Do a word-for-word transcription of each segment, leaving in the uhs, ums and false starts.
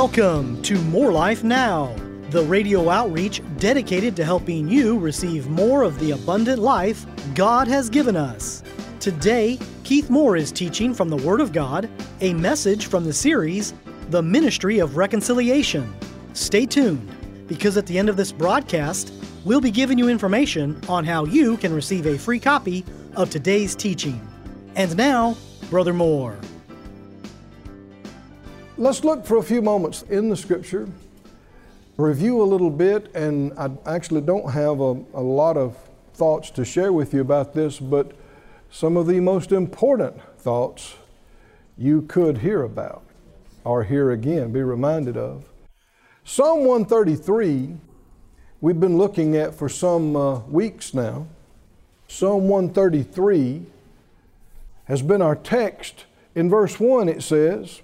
Welcome to More Life Now, the radio outreach dedicated to helping you receive more of the abundant life God has given us. Today, Keith Moore is teaching from the Word of God, a message from the series, The Ministry of Reconciliation. Stay tuned, because at the end of this broadcast, we'll be giving you information on how you can receive a free copy of today's teaching. And now, Brother Moore. Let's look for a few moments in the Scripture, review a little bit, and I actually don't have a, a lot of thoughts to share with you about this, but some of the most important thoughts you could hear about or hear again, be reminded of. Psalm one thirty-three, we've been looking at for some uh, weeks now. Psalm one thirty-three has been our text. In verse one it says,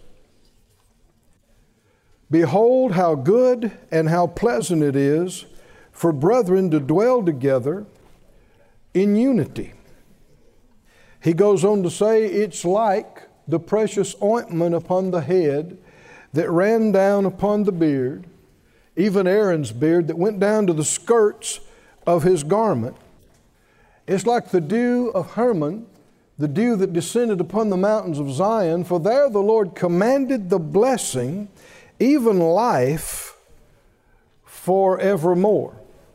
"Behold how good and how pleasant it is for brethren to dwell together in unity." He goes on to say, it's like the precious ointment upon the head that ran down upon the beard, even Aaron's beard that went down to the skirts of his garment. It's like the dew of Hermon, the dew that descended upon the mountains of Zion, for there the Lord commanded the blessing, even life forevermore.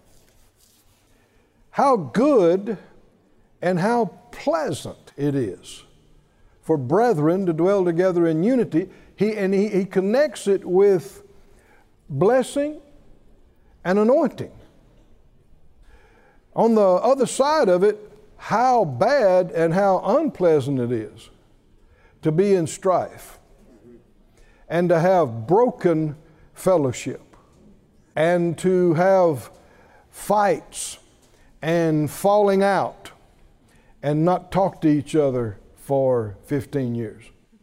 How good and how pleasant it is for brethren to dwell together in unity. He, and he, he connects it with blessing and anointing. On the other side of it, how bad and how unpleasant it is to be in strife and to have broken fellowship and to have fights and falling out and not talk to each other for fifteen years.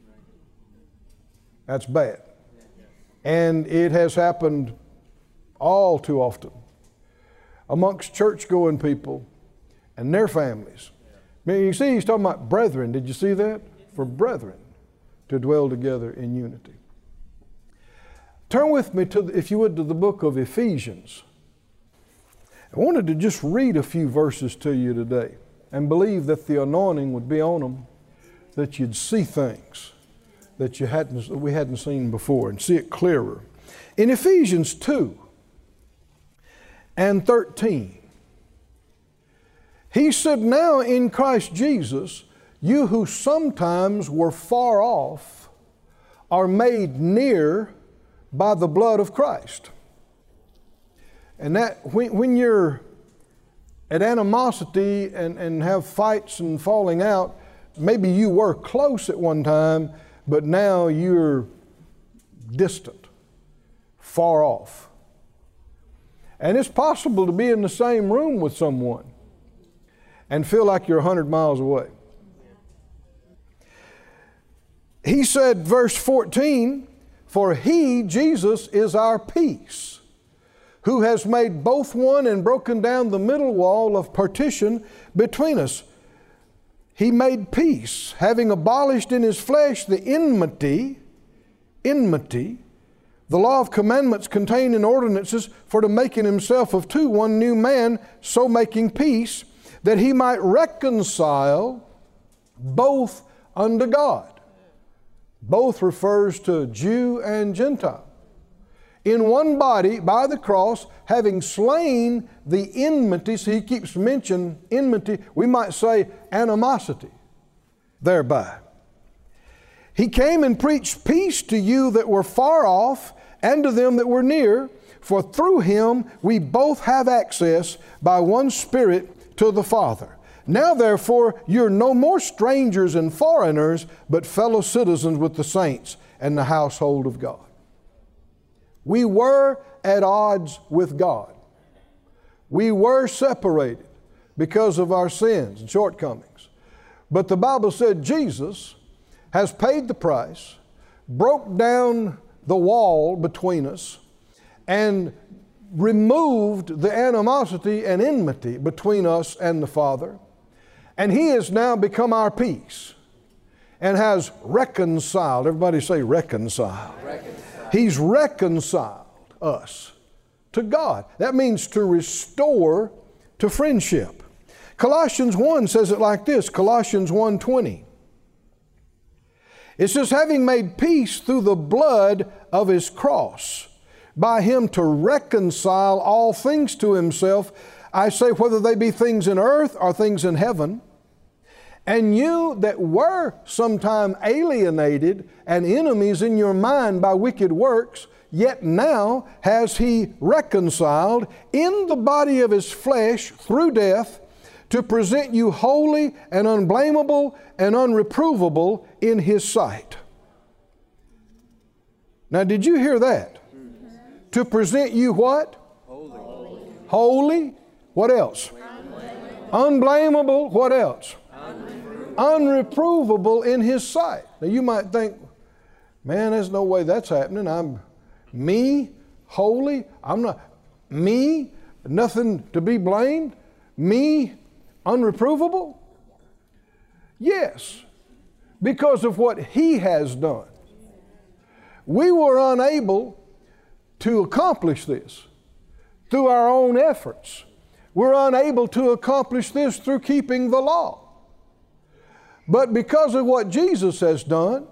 That's bad. And it has happened all too often amongst church-going people and their families. I mean, you see, he's talking about brethren. Did you see that? For brethren to dwell together in unity. Turn with me, to, if you would, to the book of Ephesians. I wanted to just read a few verses to you today and believe that the anointing would be on them, that you'd see things that you hadn't, we hadn't seen before and see it clearer. In Ephesians two and thirteen, he said, "Now in Christ Jesus, you who sometimes were far off are made near by the blood of Christ." And that when, when you're at animosity and, and have fights and falling out, maybe you were close at one time, but now you're distant, far off. And it's possible to be in the same room with someone and feel like you're a hundred miles away. He said, verse fourteen, "For he, Jesus, is our peace, who has made both one and broken down the middle wall of partition between us. He made peace, having abolished in his flesh the enmity, enmity, the law of commandments contained in ordinances, for to make in himself of two one new man, so making peace, that he might reconcile both unto God." Both refers to Jew and Gentile. "In one body by the cross, having slain the enmity," so he keeps mentioning enmity, we might say animosity, "thereby. He came and preached peace to you that were far off and to them that were near, for through him we both have access by one Spirit to the Father. Now therefore you're no more strangers and foreigners, but fellow citizens with the saints and the household of God." We were at odds with God. We were separated because of our sins and shortcomings. But the Bible said Jesus has paid the price, broke down the wall between us, and removed the animosity and enmity between us and the Father. And He has now become our peace and has reconciled. Everybody say reconciled. reconciled. He's reconciled us to God. That means to restore to friendship. Colossians one says it like this, Colossians one twenty. It says, having made peace through the blood of His cross, by Him to reconcile all things to Himself, I say whether they be things in earth or things in heaven, and you that were sometime alienated and enemies in your mind by wicked works, yet now has He reconciled in the body of His flesh through death, to present you holy and unblameable and unreprovable in His sight. Now, did you hear that? Mm-hmm. To present you what? Holy. Holy. What else? Unblameable. Unblameable. What else? Unreprovable. Unreprovable in His sight. Now, you might think, man, there's no way that's happening. I'm me, holy. I'm not me, nothing to be blamed. Me, unreprovable? Yes, because of what He has done. We were unable to accomplish this through our own efforts. We're unable to accomplish this through keeping the law. But because of what Jesus has done,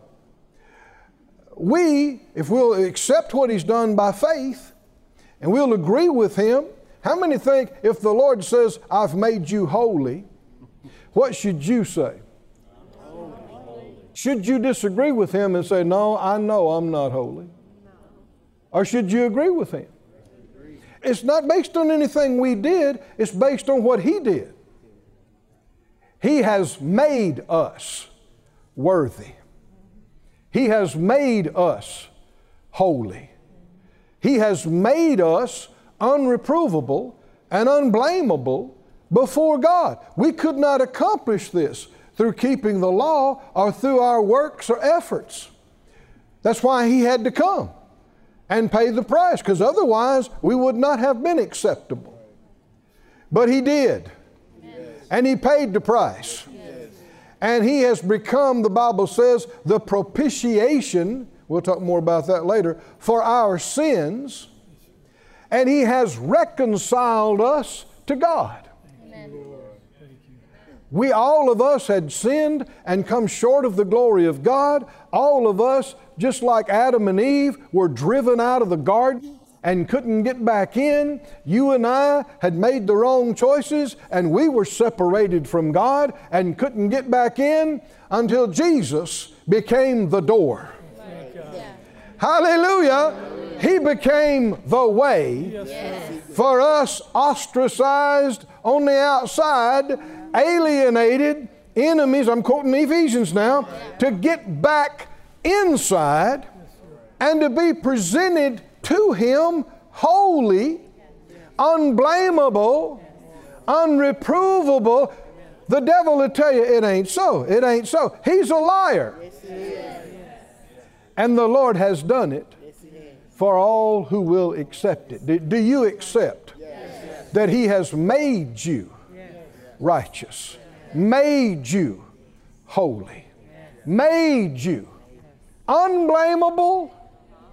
we, if we'll accept what He's done by faith, and we'll agree with Him. How many think if the Lord says, I've made you holy, what should you say? Holy. Should you disagree with Him and say, no, I know I'm not holy? Or should you agree with Him? It's not based on anything we did, it's based on what He did. He has made us worthy. He has made us holy. He has made us unreprovable and unblameable before God. We could not accomplish this through keeping the law or through our works or efforts. That's why He had to come and pay the price, because otherwise we would not have been acceptable. But He did. Yes. And He paid the price. Yes. And He has become, the Bible says, the propitiation, we'll talk more about that later, for our sins. And He has reconciled us to God. Amen. We, all of us, had sinned and come short of the glory of God. All of us, just like Adam and Eve, were driven out of the garden and couldn't get back in. You and I had made the wrong choices, and we were separated from God and couldn't get back in until Jesus became the door. Yeah. Hallelujah! He became the way. Yes. For us ostracized on the outside, alienated, enemies, I'm quoting Ephesians now, yeah. to get back inside and to be presented to Him holy, unblameable, unreprovable. The devil will tell you it ain't so. It ain't so. He's a liar. And the Lord has done it for all who will accept it. Do, do you accept yes. that He has made you yes. righteous, made you holy, yes. made you unblameable,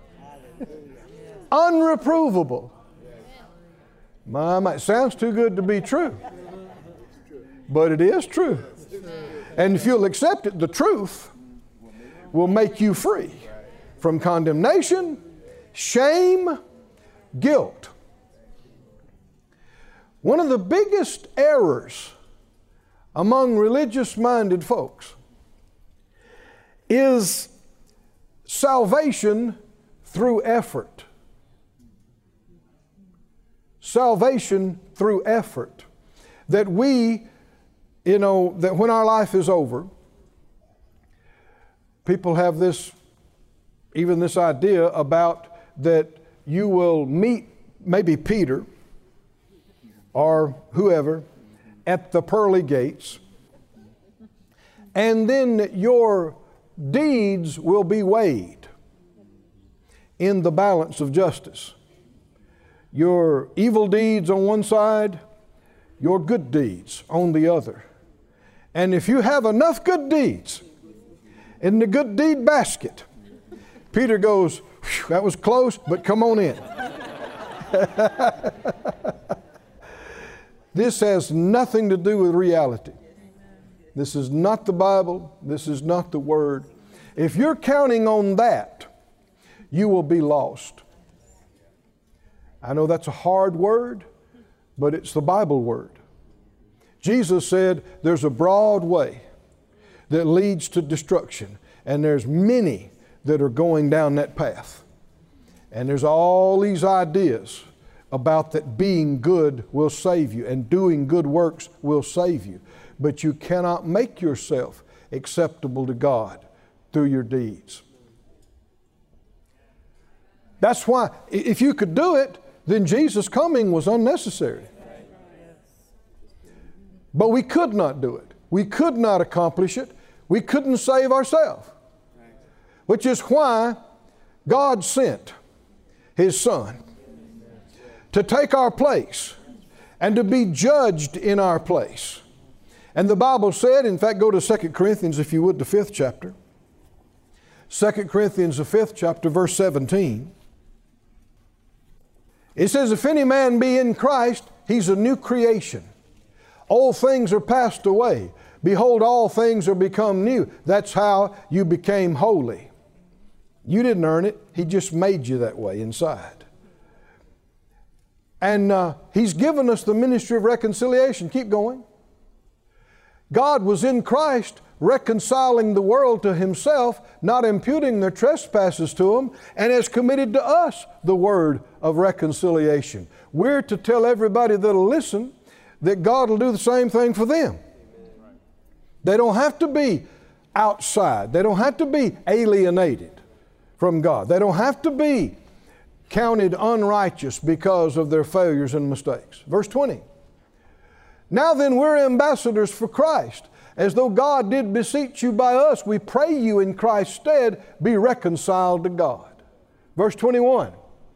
unreprovable? My, my, it sounds too good to be true, but it is true. And if you'll accept it, the truth will make you free from condemnation, shame, guilt. One of the biggest errors among religious-minded folks is salvation through effort. Salvation through effort. That we, you know, that when our life is over, people have this, even this idea about that you will meet maybe Peter or whoever at the pearly gates, and then your deeds will be weighed in the balance of justice. Your evil deeds on one side, your good deeds on the other. And if you have enough good deeds in the good deed basket, Peter goes, that was close, but come on in. This has nothing to do with reality. This is not the Bible. This is not the Word. If you're counting on that, you will be lost. I know that's a hard word, but it's the Bible word. Jesus said there's a broad way that leads to destruction, and there's many that are going down that path. And there's all these ideas about that being good will save you and doing good works will save you. But you cannot make yourself acceptable to God through your deeds. That's why, if you could do it, then Jesus' coming was unnecessary. But we could not do it. We could not accomplish it. We couldn't save ourselves. Which is why God sent His Son to take our place and to be judged in our place. And the Bible said, in fact, go to Second Corinthians, if you would, the fifth chapter. Second Corinthians, the fifth chapter, verse seventeen. It says, if any man be in Christ, he's a new creation. Old things are passed away. Behold, all things are become new. That's how you became holy. You didn't earn it. He just made you that way inside. And uh, He's given us the ministry of reconciliation. Keep going. God was in Christ reconciling the world to Himself, not imputing their trespasses to them, and has committed to us the word of reconciliation. We're to tell everybody that'll listen that God will do the same thing for them. They don't have to be outside. They don't have to be alienated from God. They don't have to be counted unrighteous because of their failures and mistakes. Verse twenty. Now then, we're ambassadors for Christ. As though God did beseech you by us, we pray you in Christ's stead, be reconciled to God. Verse twenty-one.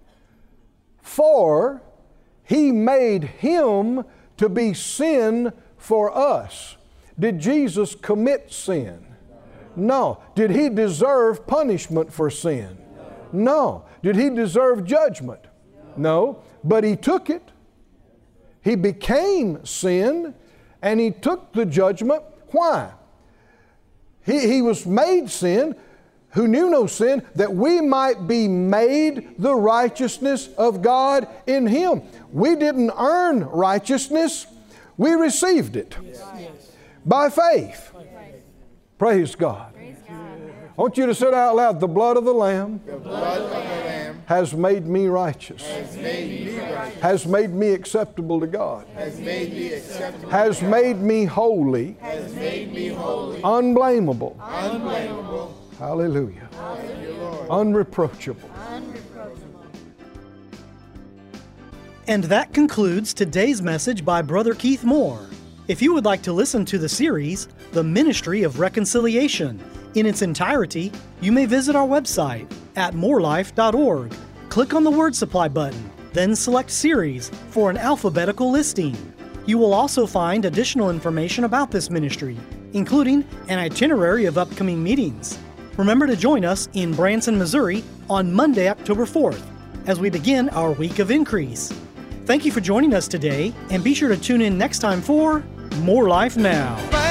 For He made Him to be sin for us. Did Jesus commit sin? No. Did He deserve punishment for sin? No. Did He deserve judgment? No. But He took it. He became sin, and He took the judgment. Why? He, he was made sin, who knew no sin, that we might be made the righteousness of God in Him. We didn't earn righteousness. We received it by faith. Praise God. I want you to say out loud, the blood of the Lamb, the blood of the Lamb has made me righteous, has made me righteous, has made me acceptable to God, has made me acceptable, has made me holy, has made me holy, unblameable, unblameable, hallelujah, hallelujah, unreproachable. And that concludes today's message by Brother Keith Moore. If you would like to listen to the series, The Ministry of Reconciliation, in its entirety, you may visit our website at more life dot org. Click on the Word Supply button, then select Series for an alphabetical listing. You will also find additional information about this ministry, including an itinerary of upcoming meetings. Remember to join us in Branson, Missouri on Monday, October fourth, as we begin our Week of Increase. Thank you for joining us today, and be sure to tune in next time for More Life Now.